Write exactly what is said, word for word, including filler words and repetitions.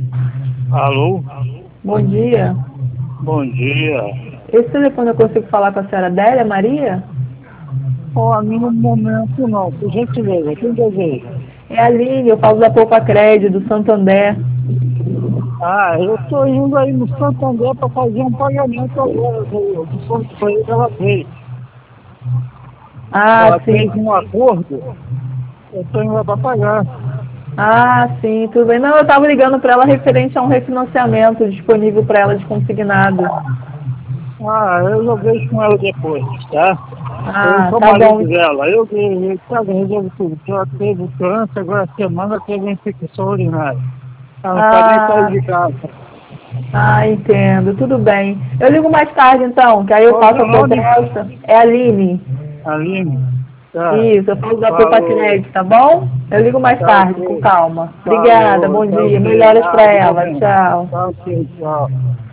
Alô? Bom dia. Bom dia. Esse telefone eu consigo falar com a senhora Adélia Maria? Olha, no momento não, por gentileza, quem deseja? É a Aline, eu falo da Poupa Crédito, do Santander. Ah, eu estou indo aí no Santander para fazer um pagamento agora do, do portfólio que ela fez. Ah, Ela sim. fez um acordo, eu estou indo lá para pagar. Ah, sim, tudo bem. Não, eu estava ligando para ela referente a um refinanciamento disponível para ela de consignado. Ah, eu já vejo com ela depois, tá? Eu Ah, sou tá bom. marido dela, eu, eu, eu sabe, resolvo tudo. Porque ela teve câncer, agora a semana teve infecção urinária. Ela não pode nem sair Ah, de casa. ah, entendo, tudo bem. Eu ligo mais tarde então, que aí eu Qual é o faço seu a nome? proposta. É a Aline. Aline. Tá. Isso, eu falo da Poupa Falou. Crédito, tá bom? Eu ligo mais Tá tarde, com ok. calma. Obrigada, Falou. bom Tá dia. ok. Melhoras para Nada, ela. igualmente. Tchau. Tá ok. Tchau.